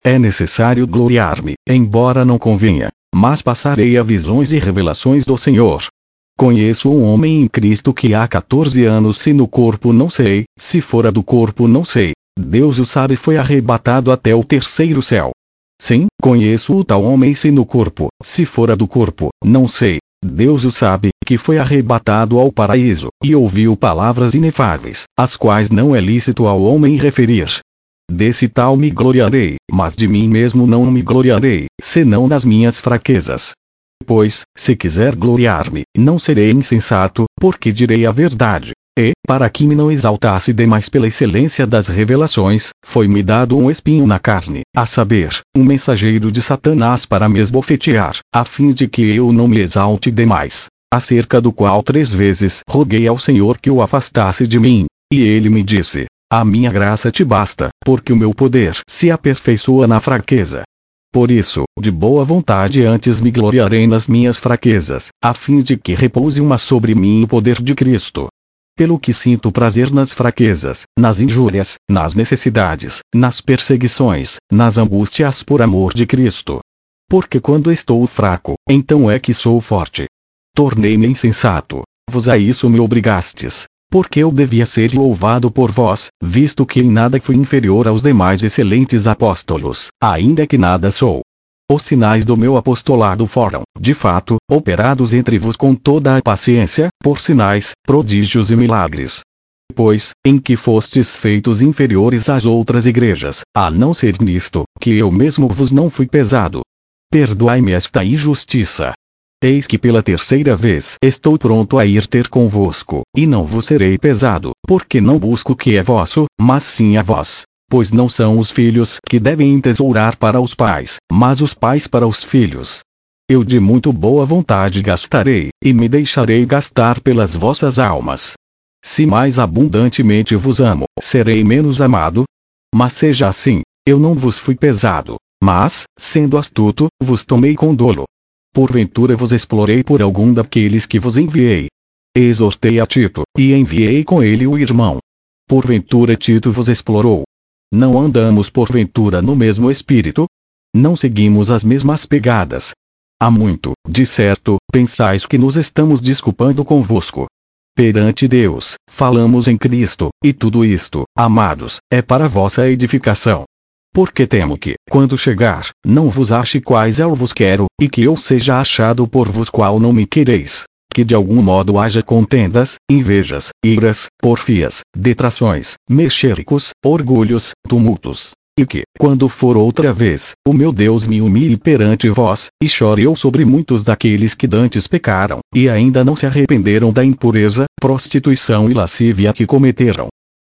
É necessário gloriar-me, embora não convenha, mas passarei a visões e revelações do Senhor. Conheço um homem em Cristo que há 14 anos, se no corpo não sei, se fora do corpo não sei. Deus o sabe, foi arrebatado até o terceiro céu. Sim, conheço o tal homem, se no corpo, se fora do corpo, não sei. Deus o sabe, que foi arrebatado ao paraíso, e ouviu palavras inefáveis, as quais não é lícito ao homem referir. Desse tal me gloriarei, mas de mim mesmo não me gloriarei, senão nas minhas fraquezas. Pois, se quiser gloriar-me, não serei insensato, porque direi a verdade. E, para que me não exaltasse demais pela excelência das revelações, foi-me dado um espinho na carne, a saber, um mensageiro de Satanás para me esbofetear, a fim de que eu não me exalte demais, acerca do qual 3 vezes roguei ao Senhor que o afastasse de mim, e ele me disse: a minha graça te basta, porque o meu poder se aperfeiçoa na fraqueza. Por isso, de boa vontade antes me gloriarei nas minhas fraquezas, a fim de que repouse sobre mim o poder de Cristo. Pelo que sinto prazer nas fraquezas, nas injúrias, nas necessidades, nas perseguições, nas angústias por amor de Cristo. Porque quando estou fraco, então é que sou forte. Tornei-me insensato, vos a isso me obrigastes. Porque eu devia ser louvado por vós, visto que em nada fui inferior aos demais excelentes apóstolos, ainda que nada sou. Os sinais do meu apostolado foram, de fato, operados entre vos com toda a paciência, por sinais, prodígios e milagres. Pois, em que fostes feitos inferiores às outras igrejas, a não ser nisto, que eu mesmo vos não fui pesado. Perdoai-me esta injustiça. Eis que pela 3ª vez estou pronto a ir ter convosco, e não vos serei pesado, porque não busco o que é vosso, mas sim a vós. Pois não são os filhos que devem entesourar para os pais, mas os pais para os filhos. Eu de muito boa vontade gastarei, e me deixarei gastar pelas vossas almas. Se mais abundantemente vos amo, serei menos amado? Mas seja assim, eu não vos fui pesado, mas, sendo astuto, vos tomei com dolo. Porventura vos explorei por algum daqueles que vos enviei. Exortei a Tito, e enviei com ele o irmão. Porventura Tito vos explorou. Não andamos porventura no mesmo espírito? Não seguimos as mesmas pegadas? Há muito, de certo, pensais que nos estamos desculpando convosco. Perante Deus, falamos em Cristo, e tudo isto, amados, é para vossa edificação. Porque temo que, quando chegar, não vos ache quais eu vos quero, e que eu seja achado por vos qual não me quereis. Que de algum modo haja contendas, invejas, iras, porfias, detrações, mexéricos, orgulhos, tumultos. E que, quando for outra vez, o meu Deus me humilhe perante vós, e chore eu sobre muitos daqueles que dantes pecaram, e ainda não se arrependeram da impureza, prostituição e lascívia que cometeram,